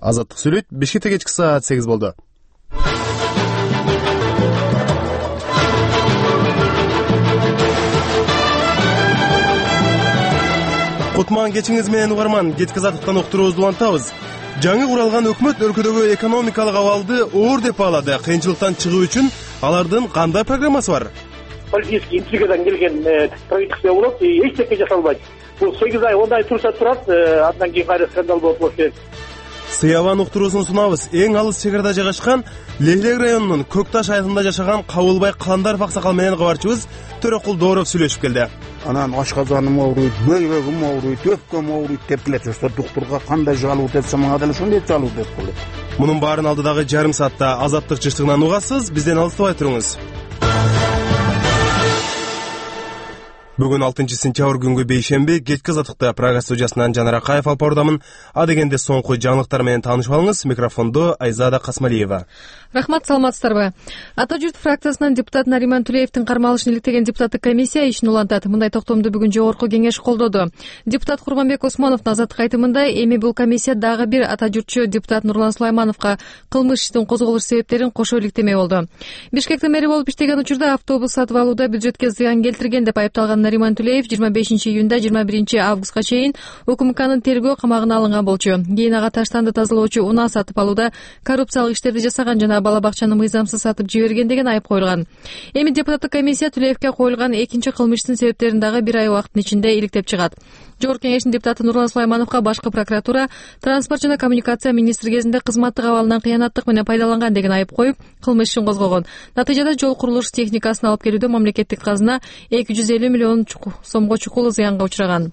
Азаттык сүйлөйт. Бишкекте кечки саат 8 болду. Кутман кечиңиз менен угарман, кечки азаттыктан уктуруубузду улантабыз. Жаңы куралган өкмөт өлкөдөгү экономикалык абалды оор деп баалады. Кыйынчылыктан чыгуу үчүн алардын кандай программасы бар? Политический интригадан келген правительство болот, эч нерсе жасалбайт. Бул 8 ай, 10 ай турса турат, андан кийин кайра скандал болуп керек. Сыябан уктуруусун сунабыз. Эң алыс чек арада жайгашкан Лейлек районунун Көкташ айылында жашаган Кабылбай Каландаров аксакал менен кабарчыбыз Төрөкул Дооров сүйлөшүп келди. Анан ашказаным ооруйт, бөйрөгүм ооруйт, өпкөм ооруйт деп келет. Ошто доктурга кандай жалуу десе, мага деле ошондой жалуу деп келет. Мунун баарын алдыдагы жарым саатта Азаттык жыштыгынан угасыз. Бизден алыстабай туруңуз. Бүгүн 6-сентябрь күнгү бейшемби кечки азаттыкта Прага студиясынан Жанар Акаев алып барудамын. А дегенде соңку жаңылыктар менен таанышып алыңыз. Микрофондо Айзада Касмалиева. Рахмат, саламатсыздарбы? Ата журт фракциясынан депутат Нариман Тулеевдин кармалышын иликтеген депутаттык комиссия ишин улантат. Мындай токтомду бүгүн жогорку кеңеш колдоду. Депутат Курманбек Осмоновдун азаттык айтымында эми бул комиссия дагы бир ата журтчу депутат Нурлан Сулаймановго кылмыш иштин козголуш себептерин кошо иликтемек болду. Бишкектин мэри болуп иштеген учурда автобус сатып алууда бюджетке зыян келтирген деп айыпталган Нариман Тулеев 25 июнда 21 августка чейин УКМКнын тергөө камагына алынган болчу. Кийин ага таштанды тазалоочу унаа сатып алууда коррупциялык иштерди жасаган жана бала бакчаны мыйзамсыз сатып жиберген деген айып коюлган. Эми депутаттык комиссия Тулеевке коюлган экинчи кылмыштын себептерин дагы бир ай убакыттын ичинде иликтеп чыгат. Жогорку кеңештин депутаты Нурлан Сулаймановго башкы прокуратура транспорт жана коммуникация министри кезинде кызматтык абалынан кыянаттык менен пайдаланган деген айып коюп, кылмыш ишин козгогон. Натыйжада жол курулуш техникасын алып келүүдө мамлекеттик казына 250 миллион сомго чукул зыянга учураган.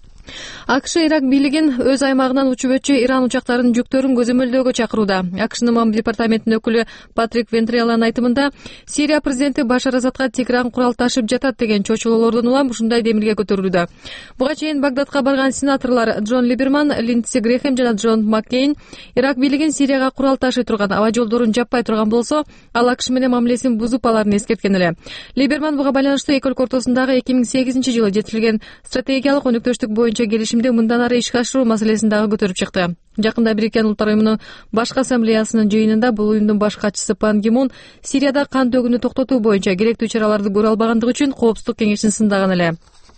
АКШ Ирак бийлигин өз аймагынан учуп өтчү Иран учактарынын жүктөрүн көзөмөлдөөгө чакырууда. АКШнын мамиле департаментинин өкүлү Патрик Вентрелланын айтымында, Сирия президенти Башар Асадка Тегран курал ташып жатат деген чочулоолордон улам ушундай демилге көтөрүлүүдө. Буга чейин Багдадка барган сенаторлор Джон Либерман, Линдси Грэхэм жана Джон Маккейн Ирак бийлигин Сирияга курал ташый турган аба жолдорун жаппай турган болсо, ал АКШ менен мамилесин бузуп аларын эскерткен эле. Либерман буга байланыштуу эки өлкө ортосундагы 2008-жылы жетилген стратегиялык өнөктөштүк боюнча келишимди мындан ары ишке ашыруу маселесин дагы көтөрүп чыкты. Жакында Бириккен Улуттар уюмунун башкы ассамблеясынын жыйынында бул уюмдун баш катчысы Пан Ги Мун Сирияда кан төгүүнү токтотуу боюнча керектүү чараларды көрө албагандыгы үчүн Коопсуздук кеңешин сындаган эле.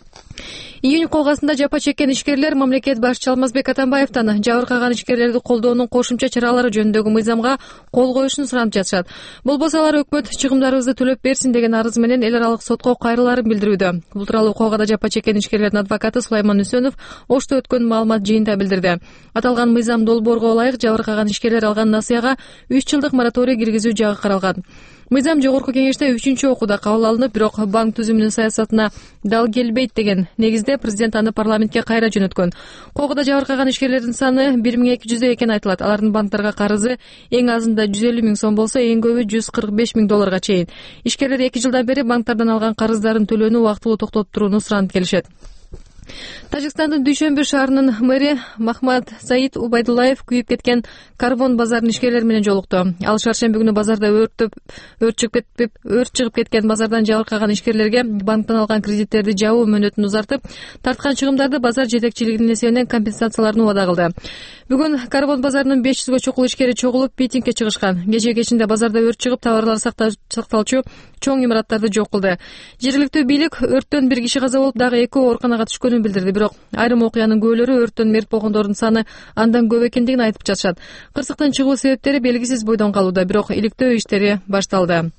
Июнь колгасында жапа чеккен ишкерлер мамлекет башчысы Алмазбек Атамбаевтан жабыркаган ишкерлерди колдоонун кошумча чаралары жөнүндөгү мыйзамга кол коюшун суранып жатышат. Болбосо алар өкмөт чыгымдарыбызды төлөп берсин деген арыз менен эл аралык сотко кайрылаарын билдирүүдө. Бул тууралуу Калгада жапа чеккен ишкерлердин адвокаты Сулайман Үсөнов Ошто өткөн маалымат жыйынында билдирди. Аталган мыйзам долбоорго ылайык жабыркаган ишкерлер алган насыяга 3 жылдык мораторий киргизүү жагы каралган. Мыйзам жогорку кеңеште 3-чү окууда кабыл алынып, бирок банк түзүмүнүн саясатына дал келбейт деген негизде президент аны парламентке кайра жөнөткөн. Калгада жабыркаган ишкерлердин саны 1200 экени айтылат. Алардын банктарга карызы эң азында 150 000 сом болсо, эң көбү 145 000 долларга чейин. Ишкерлер 2 жылдан бери банктардан алган карыздарын төлөөнү убактылуу токтотуп турууну суранып келишет. Тажикстандын Дүйшөмбү шаарынын мэри Махмад Саид Убайдуллаев күйүп кеткен карбон базарынын ишкерлери менен жолукту. Ал шаршемби күнү базарда өрт чыгып кеткен базардан жабыркаган ишкерлерге банктан алган кредиттерди жабуу мөөнөтүн узартып, тарткан чыгымдарды базар жетекчилигинин эсебинен компенсацияларын убада кылды. Бүгүн карбон базарынын 500гө чукул ишкери чогулуп митингге чыгышкан. Кечээ кечинде базарда өрт чыгып, товарлар сакталчу чоң имараттарды жок кылды. Жергиликтүү бийлик өрттөн бир киши каза болуп, дагы 2 ооруканага түшкөнүн билдирди. Бирок айрым окуянын күбөлөрү өрттөн мерт болгондордун саны андан көп экендигин айтып жатышат. Кырсыктын чыгуу себептери белгисиз бойдон калууда, бирок иликтөө иштери башталды.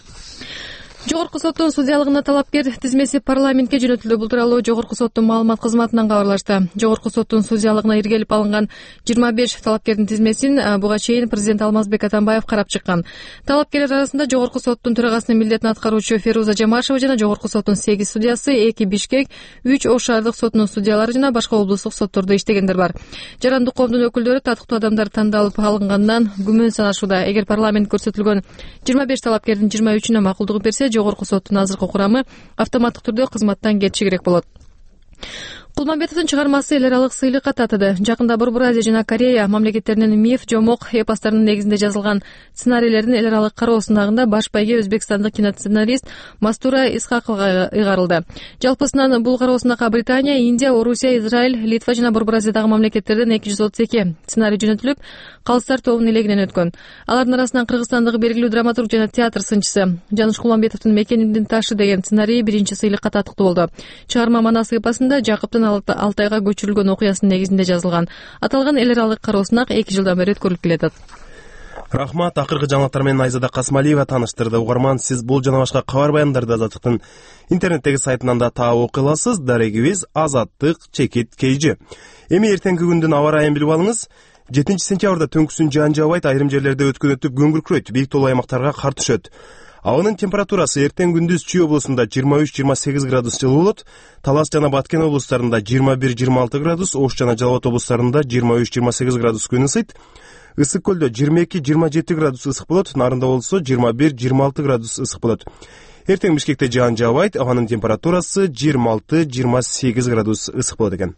Жогорку соттун судьялыгына талапкер тизмеси парламентке жөнөтүлдү. Бул тууралуу Жогорку соттун маалымат кызматынан кабарлашты. Жогорку соттун судьялыгына иргелип алынган 25 талапкердин тизмесин буга чейин президент Алмазбек Атамбаев карап чыккан. Талапкерлер арасында Жогорку соттун төрагасынын милдетин аткаруучу Феруза Жамашева жана Жогорку соттун 8 судьясы, 2 Бишкек, 3 Ош шаардык сотунун судьялары жана башка облустук соттордо иштегендер бар. Жарандык коомдун өкүлдөрү татыктуу адамдар тандалып алынгандан күмөн санашууда. Эгер парламент көрсөтүлгөн 25 талапкердин 23-үнө макулдугун берсе, Жогорку соттун азыркы курамы автоматтык түрдө кызматтан кетиши керек болот. Кулмамбетовдун чыгармасы эл аралык сыйлыкка татыды. Жакында Борбор Азия жана Корея мамлекеттеринин миф, жомок, эпостарынын негизинде жазылган сценарийлердин эл аралык кароо сынагында баш байге өзбекстандык киносценарист Мастура Исхакова ыйгарылды. Жалпысынан бул кароо сынакка Британия, Индия, Орусия, Израиль, Литва жана Борбор Азиядагы мамлекеттерден 232 сценарий жөнөтүлүп, калыстар тобунун илегинен өткөн. Алардын арасынан Кыргызстандагы белгилүү драматург жана театр сынчысы Жаныш Кулмамбетовдун Мекениндин ташы деген сценарийи биринчи сыйлыкка татыктуу болду. Чыгарма Манас эпосунда Жакыптын Алтайга көчүрүлгөн окуясынын негизинде жазылган. Аталган эл аралык кароо сынак 2 жылдан бери өткөрүлүп келатат. Рахмат, акыркы жаңалыктар менен Айзада Касмалиева таныштырды. Угарман, сиз бул жана башка кабар баяндарды Азаттыктын интернеттеги сайтынан да таап окуй аласыз. Дарегибиз azattik.kj. Эми эртеңки күндүн аба ырайын билип алыңыз. 7 сентябрда түнкүсүн жаан жаабайт, айрым жерлерде өткөн өтүп көңгүркүрөйт, бийик тоолуу аймактарга кар түшөт. Абанын температурасы эртең күндүз Чүй облусунда 23-28 градус жылуу болот, Талас жана Баткен облустарында 21-26 градус, Ош жана Жалал Абад облустарында 23-28 градус күн ысыйт. Ысык көлдө 22-27 градус ысык болот, Нарында болсо 21-26 градус ысык болот. Эртең Бишкекте жаан жаабайт, абанын температурасы 26-28 градус ысык болот экен.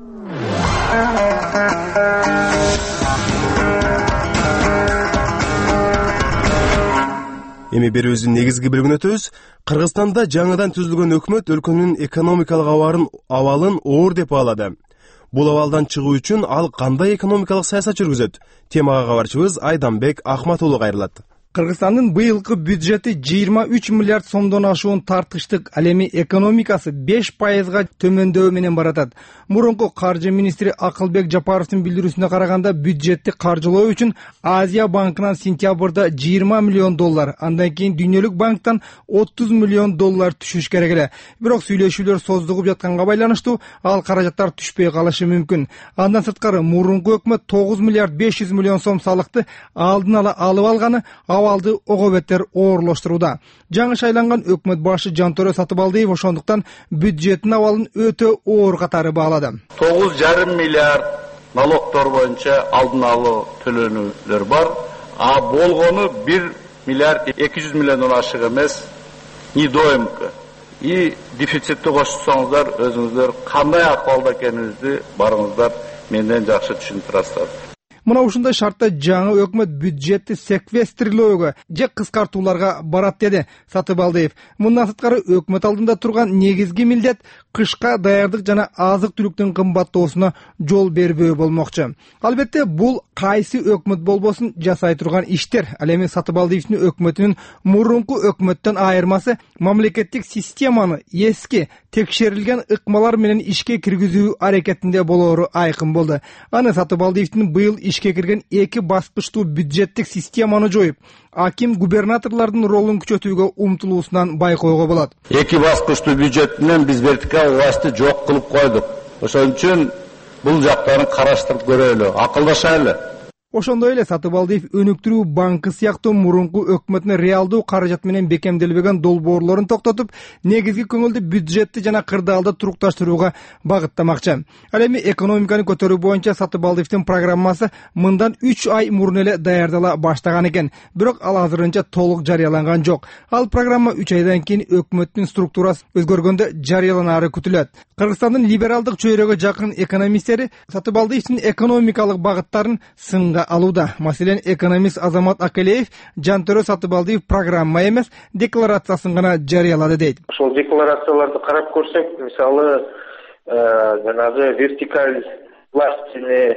Эми берүүбүздүн негизги бөлүгүнө өтөбүз. Кыргызстанда жаңыдан түзүлгөн өкмөт өлкөнүн экономикалык абалын оор деп баалады. Бул абалдан чыгуу үчүн ал кандай экономикалык саясат жүргүзөт? Темага кабарчыбыз Айданбек Ахматуулу кайрылат. Кыргызстандын быйылкы бюджети 23 миллиард сомдон ашуун тартыштык. Ал эми экономикасы 5%га төмөндөбү менен баратат. Мурунку каржы министри Акылбек Жапаровдун билдирүүсүнө караганда, бюджетти каржылоо үчүн Азия банкынан сентябрда 20 миллион доллар, андан кийин Дүйнөлүк банктан 30 миллион доллар түшүш керек эле. Бирок сүйлөшүүлөр создугуп жатканга байланыштуу ал каражаттар түшпөй калышы мүмкүн. Андан сырткары мурунку өкмөт 9 миллиард 500 миллион сом салыкты алдын ала алып алганы абалды ого бетер оорлоштурууда. Жаңы шайланган өкмөт башы Жантөрө Сатыбалдиев ошондуктан бюджеттин абалын өтө оор катары баалады. 9,5 миллиард налогтор боюнча алдын алуу төлөнүүлөр бар. А болгону 1 миллиард 200 миллиондон ашык эмес, недоимка. И дефицитти кошсоңуздар, өзүңүздөр кандай акыбалда экениңизди барыңыздар менден жакшы түшүнүп турасыздар. Мына ушундай шартта жаңы өкмөт бюджетти секвестрлөөгө же кыскартууларга барат, деди Сатыбалдиев. Мындан сырткары өкмөт алдында турган негизги милдет кышка даярдык жана азык-түлүктүн кымбаттоосуна жол бербөө болмокчу. Албетте, бул кайсы өкмөт болбосун жасай турган иштер. Ал эми Сатыбалдиевдин өкмөтүнүн мурунку өкмөттөн айырмасы мамлекеттик системаны эски, текшерилген ыкмалар менен ишке киргизүү аракетинде болоору айкын болду. Аны Сатыбалдиевдин быйыл ишке кирген 2 баскычтуу бюджеттик системаны жоюп, аким губернаторлордун ролун күчөтүүгө умтулуусунан байкоого болот. 2 баскычтуу бюджет менен биз вертикаль властты жок кылып койдук. Ошон үчүн бул жактарын караштырып көрөлү, акылдашайлы. Ошондой эле Сатыбалдиев өнүктүрүү банкы сыяктуу мурунку өкмөттүн реалдуу каражат менен бекемделбеген долбоорлорун токтотуп, негизги көңүлдү бюджетти жана кырдаалды турукташтырууга багыттамакчы. Ал эми экономиканы көтөрүү боюнча Сатыбалдиевдин программасы мындан 3 ай мурун эле даярдала баштаган экен, бирок ал азырынча толук жарыяланган жок. Ал программа 3 айдан кийин өкмөттүн структурасы өзгөргөндө жарыяланары күтүлөт. Кыргызстандын либералдык чөйрөгө жакын экономисттери Сатыбалдиевдин экономикалык багыттарын сынга алууда. Маселен, экономист Азамат Акалеев Жантөрө Сатыбалдиев программа эмес, декларациясын гана жарыялады дейт. Ошол декларацияларды карап көрсөк, мисалы, жанагы вертикаль властьны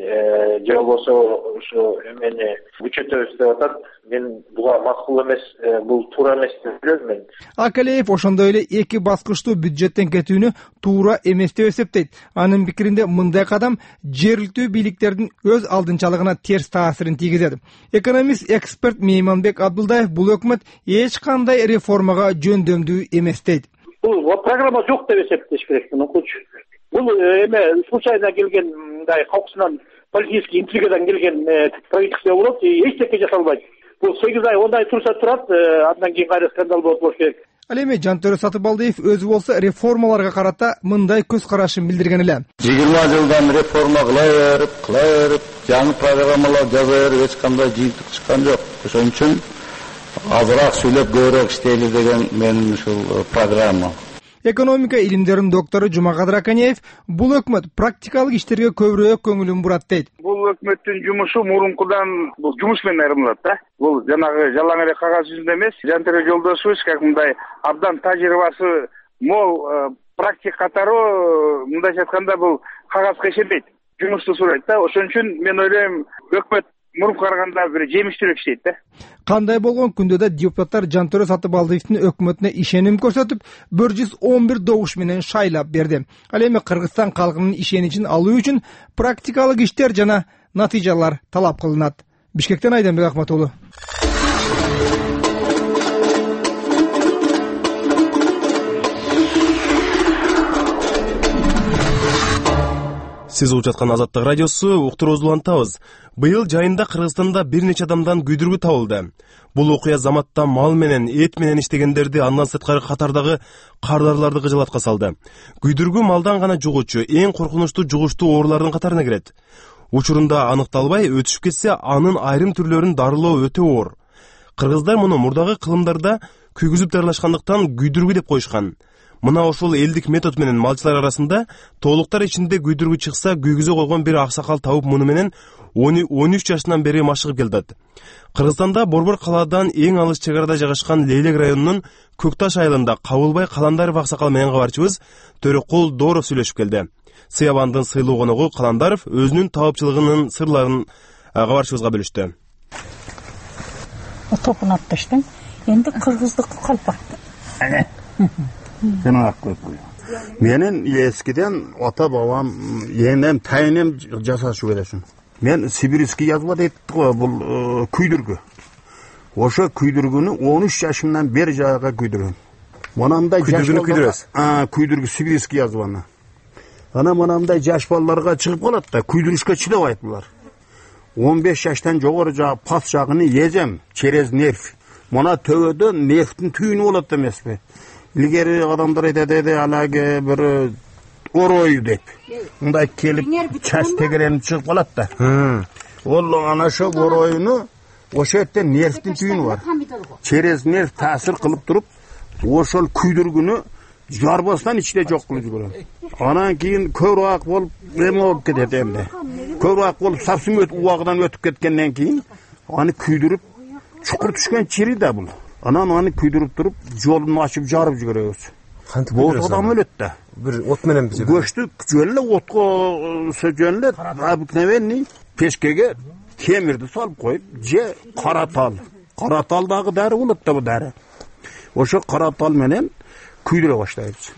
же болбосо ошо эмени күчөтөбүз деп атат. Мен буга макул эмес, бул туура эмес деп билем мен. Акалеев ошондой эле 2 баскычтуу бюджеттен кетүүнү туура эмес деп эсептейт. Анын пикиринде мындай кадам жергиликтүү бийликтердин өз алдынчалыгына терс таасирин тийгизет. Экономист эксперт Мейманбек Абдулдаев бул өкмөт эч кандай реформага жөндөмдүү эмес дейт. Бул программа жок деп эсептеш керек мененчи. Бул эме случайно келген мындай калкысынан политический интригадан келген правительство болот, эч нерсе жасалбайт. Бул 8 ай ондай турса турат, андан кийин кайра скандал болот керек. Ал эми Жантөрө Сатыбалдиев өзү болсо реформаларга карата мындай көз карашын билдирген эле. 20 жылдан реформа кылып, жаңы программалар жазып, эч кандай жыйынтык чыккан жок. Ошон үчүн азыраак сүйлөп көбүрөөк иштейли деген менин ушул программа. Экономика илимдеринин доктору Жумакадыр Аканеев бул өкмөт практикалык иштерге көбүрөөк көңүлүн бурат дейт. Бул өкмөттүн жумушу мурункудан бул жумуш менен айырмалат да. Бул жанагы жалаң эле кагаз жүзүндө эмес, Жантөре Жолдошубуз как мындай абдан тажрыйбасы мол практик катары мындайча айтканда бул кагазга ишенбейт. Жумушту сурайт да. Ошон үчүн мен ойлойм өкмөт мурункуга караганда бир жемиштүүрөөк иштейт да. Кандай болгон күндө да депутаттар Жантөре Сатыбалдиевдин өкмөтүнө ишеним көрсөтүп 111 добуш менен шайлап берди. Ал эми Кыргызстан калкынын ишеничин алуу үчүн практикалык иштер жана натыйжалар талап кылынат. Бишкектен Айданбек Акматулу. Сиз угуп жаткан Азаттык радиосу, уктуруубузду улантабыз. Быйыл жайында Кыргызстанда бир нече адамдан күйдүргү табылды. Бул окуя заматта мал менен, эт менен иштегендерди андан сырткары катардагы кардарларды кыжалатка салды. Күйдүргү малдан гана жугуучу эң коркунучтуу жугуштуу оорулардын катарына кирет. Учурунда аныкталбай өтүшүп кетсе, анын айрым түрлөрүн дарылоо өтө оор. Кыргыздар муну мурдагы кылымдарда күйгүзүп дарылашкандыктан күйдүргү деп коюшкан. Мына ошол элдик метод менен малчылар арасында толуктар ичинде күйдүргү чыкса, күйгүзө койгон бир аксакал табып муну менен 13 жашынан бери машыгып келдат. Кыргызстанда Борбор калаадан эң алыс чек арада жайгашкан Лейлек районунун Көкташ айылында Кабылбай Каландаров аксакал менен кабарчыбыз Төрөкул Дооров сүйлөшүп келди. Сыябандын сыйлуу коногу Каландаров өзүнүн табыпчылыгынын сырларын кабарчыбызга бөлүштү. Топун аттыштым. Энди кыргыздык калпак. Менин эскиден ата бабам, енем, тайнем жасашып элесин. Мен сибирский язба дейт го, бул күйдүргү. Ошо күйдүргүнү 13 жашымдан бери жайга күйдүрөм. Манамдай күйдүргүнү күйдүрөсүз. Күйдүргү сибирский язбаны. Ана манамдай жаш балдарга чыгып калат да, күйдүрүшкө чыдабайт булар. 15 жаштан жогору жагы пас жагыны езем, через нерв. Мана төбөдө нервтин түйүнү болот эмеспи? Илгери адамдар айтады, алагы бир орой деп. Мындай келип чач тегеренип чыгып калат да. Ол ана ошо оройуну ошо жерде нервтин түйүнү бар. Через нерв таасир кылып туруп, ошол күйдүргүнү жарбастан ичте жок кылып жиберет. Анан кийин көп убак болуп эме болуп кетет эмне. Көп убак болуп сапсың убагынан өтүп кеткенден кийин аны күйдүрүп чукур түшкөн чири да бул. Анан аны күйдүрүп туруп, жолун ачып жарып жиберебиз. Кантип күйдүрөсүз? Адам өлөт да. Бир от менен биз. Көчтү жөн эле отко жөн эле обыкновенный печкеге темирди салып коюп, же каратал. Караталдагы дары болот да бу дары. Ошо каратал менен күйдүрө баштайбыз.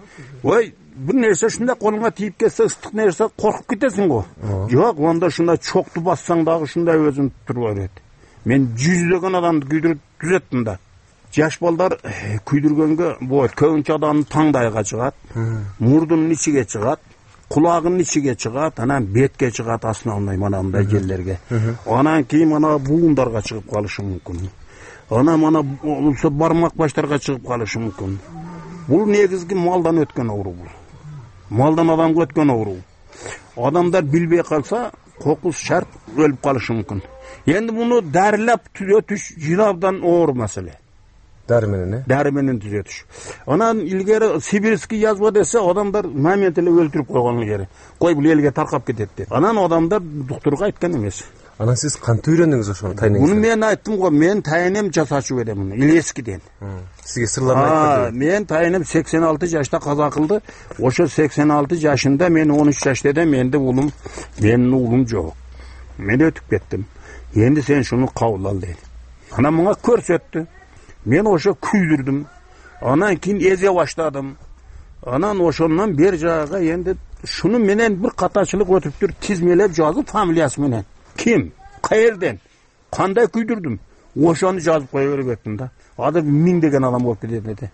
Ой, бир нерсе ушундай колуңа тийип кетсе, ыстык нерсе коркуп кетесиң го. Жок, анда ушундай чокту бассаң дагы ушундай өзүн туруп берет. Мен жүздөгөн адамды күйдүрүп түзөттүм да. Жаш балдар күйдүргөнгө болот. Көбүнчө адамдын таңдайга чыгат, мурдунун ичиге чыгат, кулагынын ичиге чыгат, анан бетке чыгат, основной манандай жерлерге. Анан кийин мана буундарга чыгып калышы мүмкүн. Анан мана болсо бармак баштарга чыгып калышы мүмкүн. Бул негизги малдан өткөн оору бул. Малдан адамга өткөн оору. Адамдар билбей калса, кокус шарт өлүп калышы мүмкүн. Endi bunu dərləb tüzötüş jinabdan oğur məsələ. Dərə menен? Dərə menен tüzötüş. Anan ilgeri Sibirski yazma dese adamlar momentele öldürüp koygan ilgeri. Koy bu elge tarqap ketedi. Anan adamlar doktorga aytkan emes. Ana siz qancha öyrendiniz oşunu tayiningizden? Bunu men aytdım go, men tayinim jasaçı berem bunu. Ileskiden. Sizge sırlarını aytdınız. Men tayinim 86 yaşta kaza kıldı. Oşo 86 yaşında men 13 yaşta da mende ulum, menin ulum yok. Men ötüp kettim. Endi sen şunu kabul al dedi. Ana bana körsetti. Men oşo küydürdüm. Anan keyin eze başladım. Anan oşondan bir jaga endi şunu menen bir kataçılık ötüptür tizmelep yazıp familiyası menen. Kim? Qayerden? Kanday küydürdüm? Oşonu yazıp koyuverip ettim da. Adı 1000 degen adam bolup ketedi.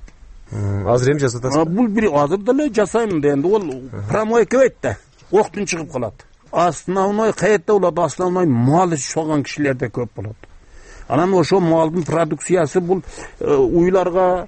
Azır hem jasatасыз? Bul bir azır da jasayım dendi. Ol pramoy kebetdi. Oktun çıkıp kalat. Основной qayerda oladi? Основной mal soğan kişilerde köp bolot. Anan oşo maldın produksiyası bul uylarga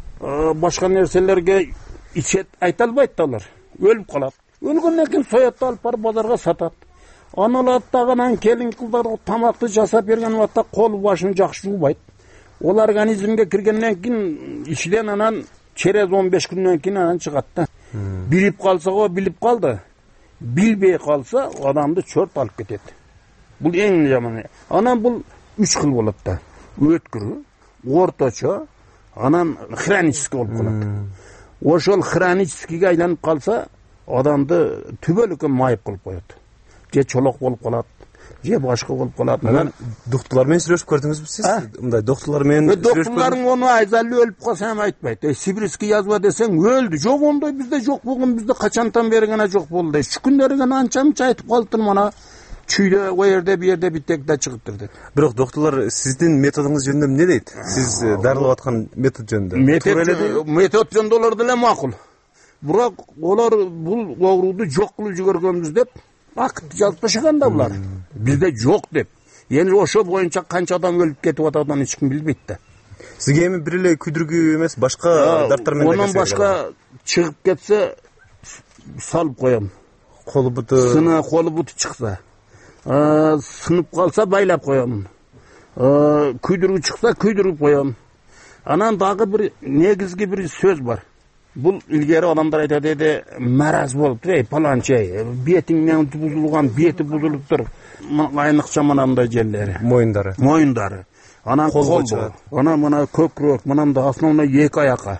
başka nerselerge içet aytalbayt dalar. Ölüp kalat. Ölgönden keyin soyatты alıp barıp bazarga satat. Analatdagынан kelin kızlar tamakты jasap bergen vatta kol başını jakşı jubayt. Ol organizmge kirgenden keyin içten anan через 15 күндөн кийин анан чыгат да. Билип калса о билип калды. Билбей калса адамды чорт алып кетет. Бул эң жаманы. Анан бул 3 xil болот да. Өткүрүү, орточо, анан хронический болуп калат. Ошол хроническийге айланып калса, адамды түбөлүккө майып кылып коет. Же чолок болуп калат, же башка болуп калат. Анан доктурлар менен сүйлөшүп көрдүңүзбү сиз? Мындай доктурлар менен доктурларың ону айзалы өлүп калса эми айтпайт. Сибирский язва десең өлдү. Жок, ондой бизде жок болгон, бизде качантан бери гана жок болду. Şu күндөрү гана анча-мынча айтып калыптыр, мына чүйдө, о жерде, бу жерде биттекте чыгыптыр деп. Бирок доктурлар сиздин методуңуз жөнүндө эмне дейт? Сиз дарылап аткан метод жөнүндө. Метод жөнүндө олар деле макул. Бирок олар бул оорууду жок кылып жибергөнбүз деп акт жазып ташаган да булар. Бизде жок деп. Эми ошо боюнча канча адам өлүп кетип атат, аны эч ким билбейт да. Сизге эми бир эле күйдүргү эмес, башка дарттар менен онун башка чыгып кетсе салып коем. Колу буту чыкса, сынып калса байлап коем. Күйдүргү чыкса күйдүрүп коем. Анан дагы бир негизги бир сөз бар. Бул илгери адамдар айтат эди, мараз болуп, паланчай, бетиңнен бузулган, бети бузулуптур. Айныкча мынандай жерлери, моюндары. Анан кол, анан мына көкүрөк, мынандай основной эки аякка.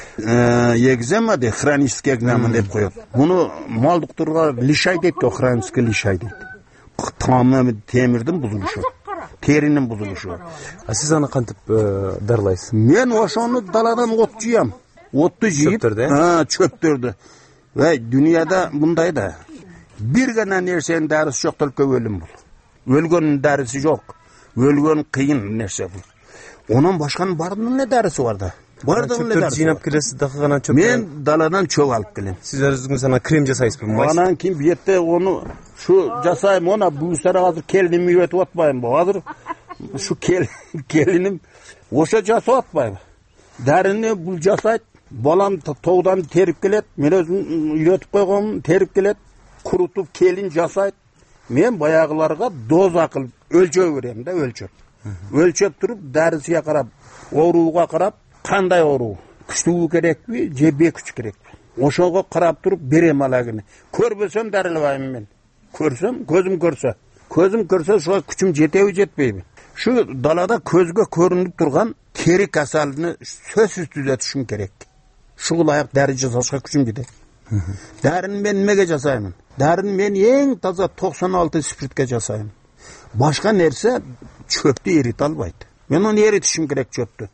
Егзема де хронический экзема деп коет. Муну мал доктурга лишай дейт, хронический лишай дейт. Тамамы темирдин бузулушу, теринин бузулушу. А сиз аны кантип дарылайсыз? Мен ошону даладан от жуям. Отту жийип, чөптөрдү. Ва дүйнөдө мындай да. Бир гана нерсенин дарысы жок, только өлүм бул. Өлгөндүн дарысы жок. Өлгөн кыйын нерсе бул. Онун башканын бардын эле дарысы бар да. Чөптөрдү жыйнап келесиз, дагы чөп. Мен даладан чөп алып келем. Сиз өзүңүз ана крем жасайсызбы? Анан кийин бетте ону şu жасайм, она буюстара азыр келиним үйрөтүп атпайм. Азыр şu келиним ошо жасап атпайм. Дарыны бул жасайт. Балам тоудан терип келет. Мен өзүм үйрөтүп койгом, терип келет. Курутуп келин жасайт. Мен баягыларга доза кылып өлчөп берем да, өлчөп. Өлчөп туруп, дарысыга карап, оорууга карап, кандай ооруу? Күчтүү керекпи, же бекүч керекпи? Ошого карап туруп берем алагыны. Көрбөсөм дарылабайм мен. Көрсөм, көзүм көрсө ошо күчүм жетеби, жетпейби? Şu далада көзгө көрүнүп турган тери касалыны сөзсүз түзөтүшүм керек. Шуга ылайык дары жасашка күчүм жетет. Дарыны мен эмеге жасаймын? Дарыны мен эң таза 96 спиртке жасайм. Башка нерсе чөптү эрите албайт. Мен аны эритишим керек чөптү.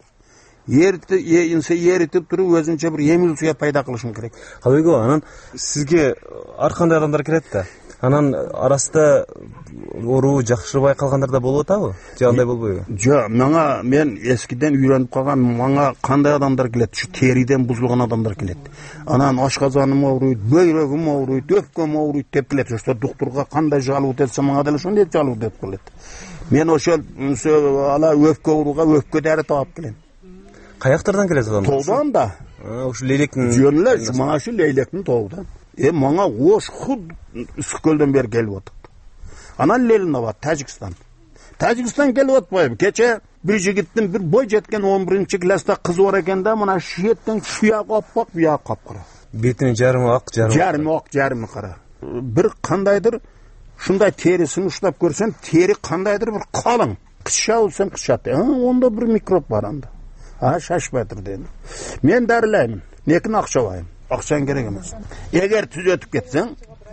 Эритип туруп өзүнчө бир эмилсия пайда кылышым керек. Кабыйго, анан сизге ар кандай адамдар келет да. Анан арасында ооруу жакшырбай калгандар да болуп атабы? Же андай болбойбу? Жок, мен эскиден үйрөнүп калган, мага кандай адамдар келет? Şu териден бузулган адамдар келет. Анан ашказаным ооруйт, бөйрөгүм ооруйт, өпкөм ооруйт деп келет. Ошо доктурга кандай жалобат этсем, мага деле ошондой жалобат деп келет. Мен ошол ала өпкө ооруга өпкө дары таап келем. Каяктардан келет адамдар? Тоудан да. Ушу лейлектин жөн эле, мага şu лейлектин тоудан. Мага ош худ Ысыккөлдөн бери келип атат. Анан Ленинова, Тажикстан. Тажикстан келип атпайбы? Кече bir жигиттин bir бой жеткен 11-чи класста кызы бар экен да, мына шиеттен шуяк аппак, буяк капкара. Бетинин жарымы ак, жарымы кара. Bir кандайдыр шундай терисин уштап көрсөм, тери кандайдыр bir калың. Кышша болсом кышат. Онда bir микроб бар анда. Шашпайдыр дейм. Мен дарылаймын. Лекин акчабайм. Акчаң керек эмес. Эгер түзөтүп кетсең,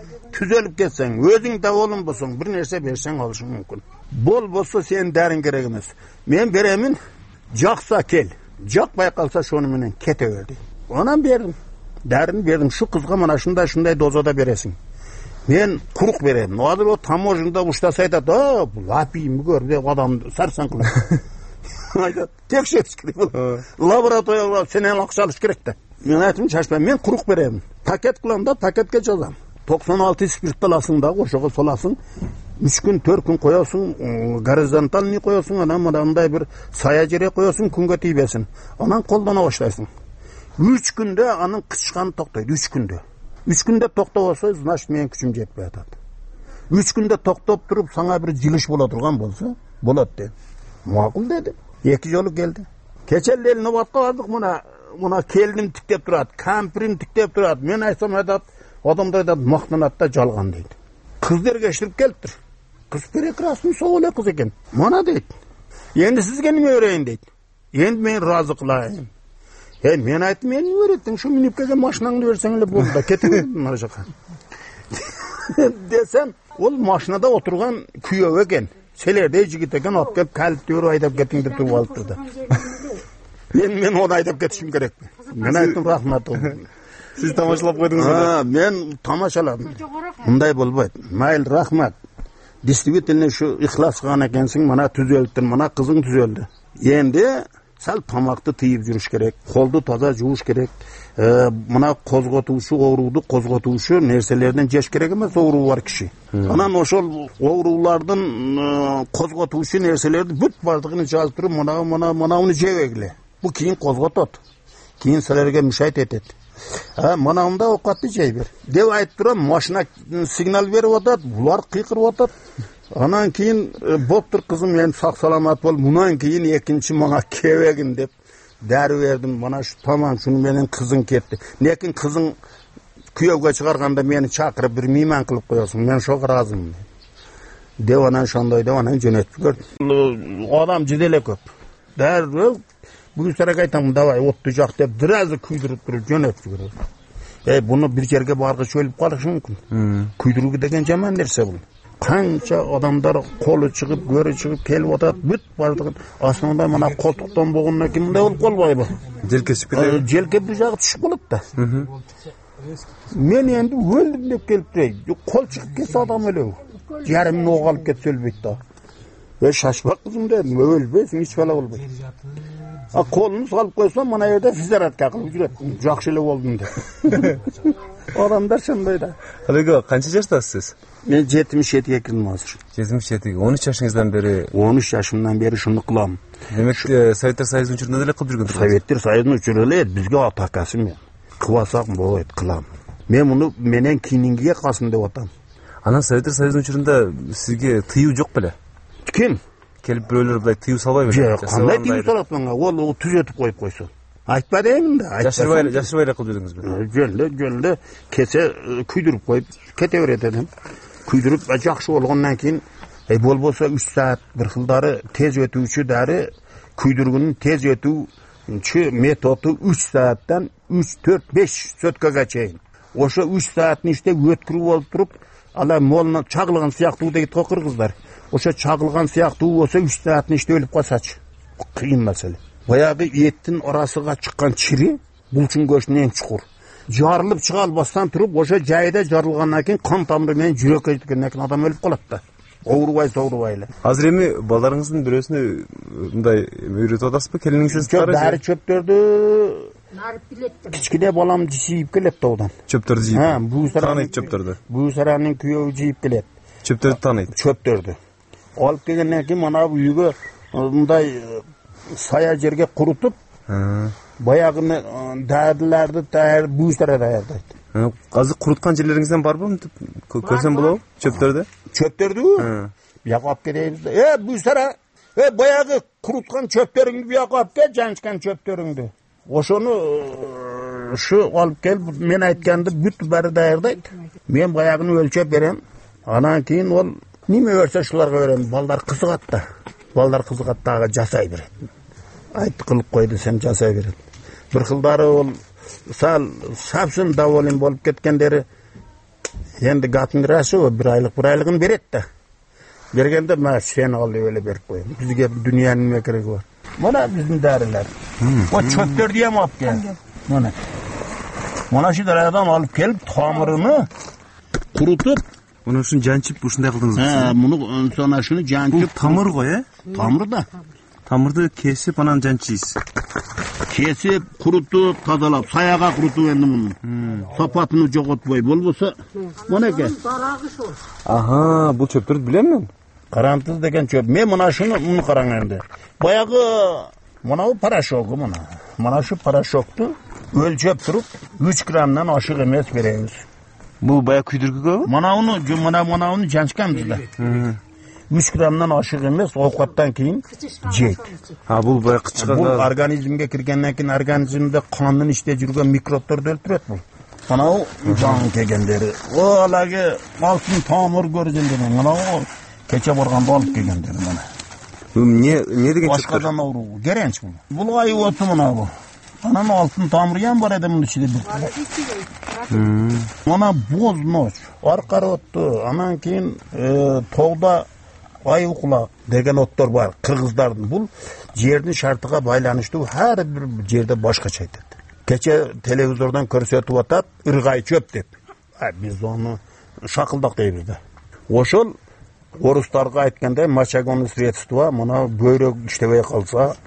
өзүң да олун болсоң, бир нерсе берсең алышың мүмкүн. Болбосо сен дарың керек эмес. Мен беремин, жакса кел. Жакпай калса шону менен кете бер дейм. Анан бердим. Дарыны бердим. Şu кызга мына шундай дозада бересиң. Мен курук берем. Азыр о таможнада уштаса айтат, бул апийми көр деп адамды сарсаң кылат. Айтат, текшериш керек. Лабораторияга сенен акча алыш керек да. Мен айтым шашпайм, мен курук берем. Пакет кылам да, пакетке жазам. 96 спирт аласың да, ошого соласың. 3 күн, 4 күн коесуң, горизонтальный коесуң, анан мындай бир сая жерге коесуң, күнгө тийбесин. Анан колдона баштайсың. 3 күндө анын кычканы токтойт, 3 күндө. 3 күндө токтобосо, значит менин күчүм жетпей атат. 3 күндө токтоп туруп, сага бир жылыш боло турган болсо, болот деп. Макул деди. 2 жолу келди. Кече Ленинова бардык, мына mına kelinim tiktep turadi, kampirim tiktep turadi. Men aytsam aytadi, odamlar aytadi, maqtanadi da жалган deydi. Kız dergeçtirip keliptir. Kız prekrasny soğule kız eken. Mana deydi. Endi sizge nime öreyin deydi. Endi men razı kılayım. Men aytdim, men nime örettin? Şu minip kelgen maşinаңды берсең эле болду да кетиң мына жака. Desem, ol maşinada oturgan kuyöv eken. Selerde jigit eken, alıp kelip kalit diyor aydap keting dep turup alıptır da. Men onu aydap ketişim kerekmi? Men aytdim rahmat olsun. Siz tamaşalap koydunuz mu? Men tamaşaladım. Bunday bolbayt. Mayl rahmat. Действительно şu ihlas kılan ekensin, mana tüzeldin, mana kızın tüzeldi. Endi sal tamakты tıyıp жүрүш керек, koldu taza жууш керек. Mına kozgotuvuşu, oğruğdu kozgotuvuşu nerselerden jeş gerek emas, oğruğu var kişi. Anan oşol oğruğlardan kozgotuvuşu nerselerdi büt bardığını жазып turup mana onu jebegile. Bu keyin kozgotot. Keyin selerge müşahit etet. Mana onda ovqatni jeyber. Deb aytib turam, maşina signal berip atat, bular qiyqirib atat. Anan keyin boptur kızım, men saq salamat bol, mundan keyin ekinchi manga kebegin deb deri verdim. Mana şu tamam, şunu menen kızın ketdi. Lekin kızın kuyovga çıkarganda meni çakırıp bir meyman kılıp koyarsın. Men şok razımın. Deb anan şondoy deb anan jönetip gördüm. Adam jidele köp. Derrel bu sefer aytam, davay ottu jak deb birazı kuydurup durup jönetip gördüm. Bunu bir yerge bargı söylep kalışı mümkün. Kuydurugu degen jaman nerse bu. Kança adamlar kolu çıkıp, göre çıkıp kelip otat, büt bardığın. Aslında mana koltuktan boğunna kim de ol kolbay bu. Jelkesip kelip. Jelkep bir jağı düşüp olup da. Men endi öldüm dep kelip deydi. Kol çıkıp kesse adam öyle. Yarımını oğalıp ket söylbeydi da. Ve şaşmak kızım dedim, ölbeysin, hiç fela olmaydı. Kolunu salıp koysan mana evde fizeratga kılıp jürettim. Jakşyle oldum de. Adamlar şunday da. Halego, kança yaştasız siz? Men 77'ye kirdim hazır. 77'ye, 13 yaşınızdan beri? 13 yaşımdan beri şunu kılam. Demek Sovetler Soyuzu'nun uçurunda da kılıp жүргөн. Sovetler Soyuzu'nun uçurunda bizge atakasım ya. Kıvasak boyut kılam. Men bunu menen kiningiye kasım dep atam. Ana Sovetler Soyuzu'nun uçurunda sizge tıyıu jok bele? Kim? Kelip bireulер bulay tıyıu salbay bele? Kanday tıyıu salat bana? Ol tüzetip koyup koysun. Aytpa deyim de. Jaşırbayla kılıp jürdünüz mü? Jönle kese kuydurup koyup kete öğretedim. Kuydurup jakşı bolgondan keyin bolbosa 3 saat bir xildары tez ötүүчү dary kuydurgunun tez ötүүчү metodu 3 saatdan 3 4 5 sötkөгө чейин. Oşo 3 saatni işte ötkürüp bolup turup ala moluna çagılgan siyaktуу deyit go kırgızlar. Oşo çagılgan siyaktуу bolsa 3 saatni işte ölüp kalsaç. Kıyın mesele. Bayağı etin arasıga çıkan çiri bulçun göçünün en çukur. Jarılıp çıga albastan turup oşo jayda jarılgandan keyin kan tamırı menen jürökкө жеткенден keyin adam ölüp kalat da. Oğrubay. Hazır emi balalarыңыздын бирөөсүнө мындай үйрөтүп атасызбы? Келиниңиз Dary çöptörдü kichkine balam jiyip kelet da odan. Çöptörдü jiyip. Bu Tanıyt çöptörдü. Bu saranın kuyöv jiyip kelet. Çöptörдü tanıyt. Çöptörдü. Alıp kelgenden keyin mana bu үйгө мындай saya жерге kurutup bayağını dağdılardı, bu işlere dayardaydı. Azık kurutkan yerlerinizden var mı? Görsen bulalım çöptörde. Çöptörde o? Yakap geleyimiz de. Bu işlere bayağı kurutkan çöptörüngü bir yakap gel, cançkan çöptörüngü. Oşonu şu alıp gel, men aytkandı bütün bari dayardaydı. Men bayağını ölçep verem. Anan keyin ol, nime örse şularga verem. Ballar kızıgat da. Ballar kızıgat dağı jasay beredi. Ayt kılıp koydu sen jasay beredi. Bir xildары ol sal sapsın davolin bolup ketkenleri endi gatındırası o bir aylığını beret da. Bergende ma sen aldı öyle berip koyun. Bizge dünyanın ne keregi var. Mana bizim dariler. O çöptör diyem alıp gel. Mana şu daradan alıp gelip tamırını kurutup bunu şunu jançıp bu şunday kıldınız mı? Bunu sonra şunu jançıp. Bu tamır koy ya? Tamır da. Tamırdı kesip anan jançıyız. Kesip, kurutup, tazalap, sayaga kurutup endi bunu. Sapatını jogotpay bolbosa, mana eke. Aha, bu çöptörдү bilen mi? Karantız degen çöp. Men mana bunu karaң endi. Bayağı mana bu paraşoku mana. Mana şu paraşoktu ölçep turup 3 gramdan aşık emes beremiz. Bu bayağı kuydurgu. Mana onu jançkan bizde. 3 gramdan aşık emес, ovqattan keyin jeydi. Бул баягы кычкага Бул организмге киргенден кийин организмде кандын ичте жүргөн микробторду өлтүрөт бул. Мына жаңы келгендери, алагы алтын тамыр көргөндөр, мына кече барганда алып келгендер мына. эмне деген Башкадан оору, керенч бул. Бул айып мына бул. Анан алтын тамыры ям бар эди мунун ичинде бир. Мына боз ноч, аркары отту, анан кийин тоғда ай укула деген оттор бар, кыргыздардын. Бул жердин шартыга байланыштуу, ар бир жерде башкача айтат. Кече телевизордон көрсөтүп атат, ыргай чөп деп. Биз ону шакылдак дейбиз да. Ошол орустарга айткандай мочагонный средство, мына бөйрөк иштебей калса,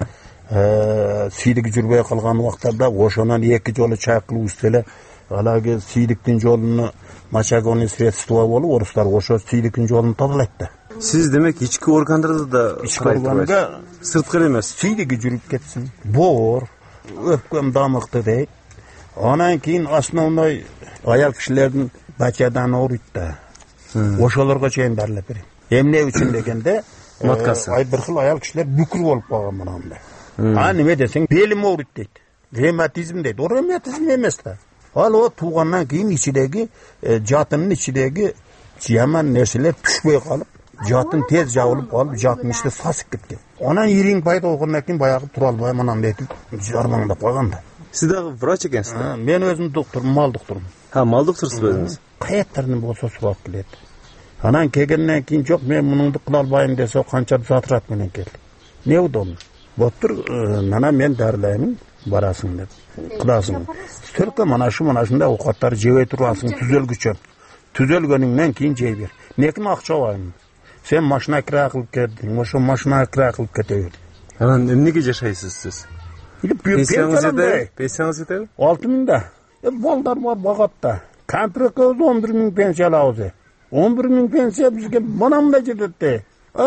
сийдик жүрбөй калган убактарда ошонан 2 жолу чайкылып эле алагы сийдиктин жолуну мочагонный средство болуп, орустар ошо сийдиктин жолун тазалайт да. Сиз демек ички органдарды да органга сырткы эмес. Сийдиги жүрүп кетсин. Боор, өпкөм дамыкты дейт. Анан кийин основной аял кишилердин бачадан ооруйт да. Ошолорго чейин дарылап берем. Эмне үчүн дегенде, маткасы. Бир кыл аял кишилер бүкүр болуп калган мынандай. Неме десең, белим ооруйт дейт. Ревматизм дейт. О ревматизм эмес да. Ал о туугандан кийин ичидеги жатынын ичидеги жаман нерселер түшпөй калып, жатын тез жабылып калып, жатын ичте сасып кеткен. Анан ириң пайда болгондон кийин баягы тура албай мынандай этип жармаңдап калган да. Сиз дагы врач экенсиз да? Мен өзүм доктурмун, мал доктурмун. Мал доктурсуз өзүңүз? Каяктардан болсо субак келет. Анан келгенден кийин жок, мен мунуңду кыла албайм десе, канча затрат менен кел. Не удобно. Боттур, мана мен дарылаймын, барасың деп. Кыласың. Только мана шундай оокаттар жебей турасың, түзөлгүчө. Түзөлгөнүңдөн кийин жей бер. Некин акча алайын. Сен машина кира кылып келдиң, ошо машина кира кылып кете бер. Анан эмнеге жашайсыз сиз? Пенсияңыз жетеби? 6000 да. Балдар бар багат да. Контракт 11000 пенсия алабыз. 11000 пенсия бизге мынандай жетет да.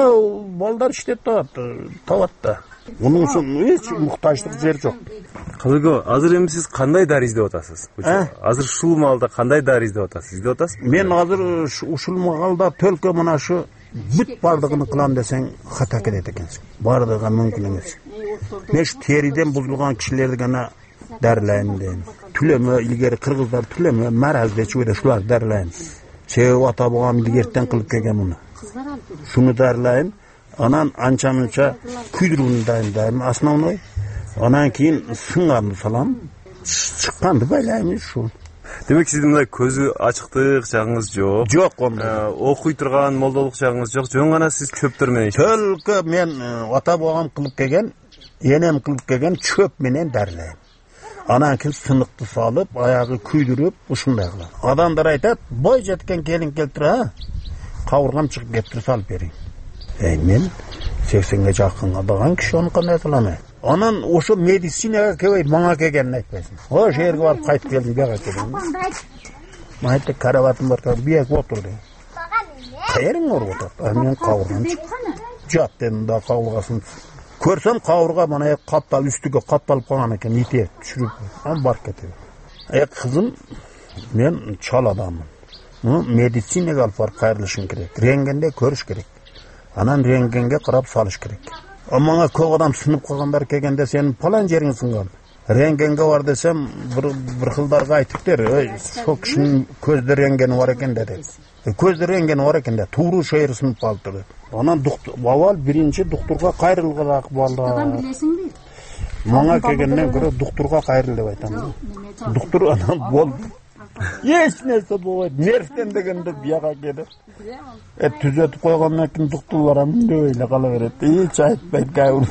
Балдар иштеп табат да. Onun için hiç muhtaçlık yer yok. Kılıgo, hazır emin siz kanday dar izdep atasız? Hazır şul malda kanday dar izdep atasız? İzdep atasız? Men hazır uşul malda tölke mına şu büt bardığını kılan desen hata kedet ekensin. Bardığı mümkün emes. Men şu teriden buzulgan kişilerdi gana derleyin deyim. Tüleme ilgeri Kırgızlar tüleme marazda çöyle şular derleyin. Sebebi ata boğam ilgeritten kılıp kegen bunu. Şunu derleyin. Anan ança-munça kuyduruğundayım основной. Anan keyin sıngandı salam. Çıkkandı baylaymış şu. Demek sizin mындай көзү ачыктык жагыңыз жок. Жок ондай. Окуй турган молдолук жагыңыз жок. Жөн гана сиз чөптөр менен. Төлкө мен ата бабам кылып келген, энем кылып келген чөп менен дарылайм. Анан keyin сынықты салып, аягы күйдүрүп, ушундай кылам. Адамдар айтат, бой жеткен келин келтир, кабыргам чыгып кетти салып бериң. Men 80'e жақын адаған кіші оны қандай атыламай. Анан ошо медицинаға келбей маңа келгенін айтпайсың. О жерге барып қайтып келдім, бияға келдім. Айтты карабатым бар, бияқ отыр деп. Қайерің орып отыр? Мен қауырған жат дедім да қауырғасын. Көрсем қауырға мана қаттал үстіге қатталып қалған екен, ете түшіріп. Бар кетеді. Қызым, мен чал адаммын. Медицинаға алып барып қайырлышың керек. Рентгенде көріш керек. Анан рентгенге карап салыш керек. Мага көп адам сынып калгандар келгенде сенин палан жериң сынган. Рентгенге бар десем, бир кылдарга айтып бер, ошол кишинин көздө рентгени бар экен dedi. Көздө рентгени бар экен de, тууру шейир сынып калды. Анан бабал биринчи доктурга кайрылгыраак болду. Адам билесиңби? Мага келгенден көрө доктурга кайрыл деп айтам. Доктур анан болду. Hiç neyse bu nerften degende biyaka geldi. Түзөтүп койгондон кийин доктурлар мындай эле кала берет. Hiç айтпайт гайыр.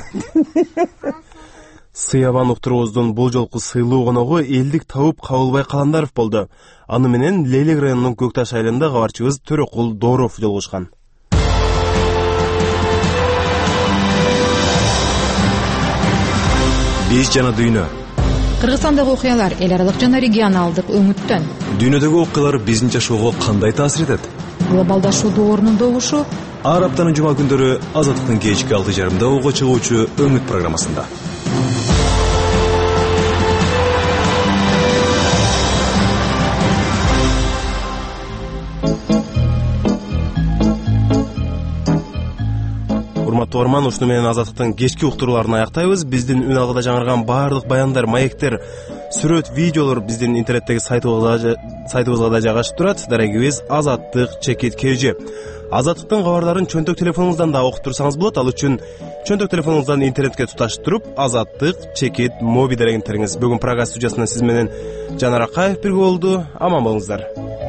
Сыябан уктуруубуздун бул жолку сыйлуу коногу элдик табып Кабылбай Каландаров болду. Аны менен Лейлек районунун Көкташ айылында кабарчыбыз Төрөкул Дооров жолугушкан. Биз жана дүйнө. Кыргызстандагы окуялар эл аралык жана регионалдык өңүттөн. Дүйнөдөгү окуялар биздин жашоого кандай таасир этет? Глобалдашуу доорунун добушу ар аптанын жума күндөрү Азаттыктын кечки 6:30 ого чыгуучу Өңүт программасында. урматтуу угарман, ушуну менен Азаттыктын кечки уктурууларын аяктайбыз. Биздин үн алгыда жаңырган баардык баяндар, маектер, сүрөт, видеолор биздин интернеттеги сайтыбызга да жайгашып турат. Дарегибиз azattik.kj. Азаттыктын кабарларын чөнтөк телефонуңуздан да окуп турсаңыз болот. Ал үчүн чөнтөк телефонуңуздан интернетке туташтырып azattik.mobi дерегин териңиз. Бүгүн программа студиясында сиз менен Жанар Акаев бирге болду. Аман болуңуздар.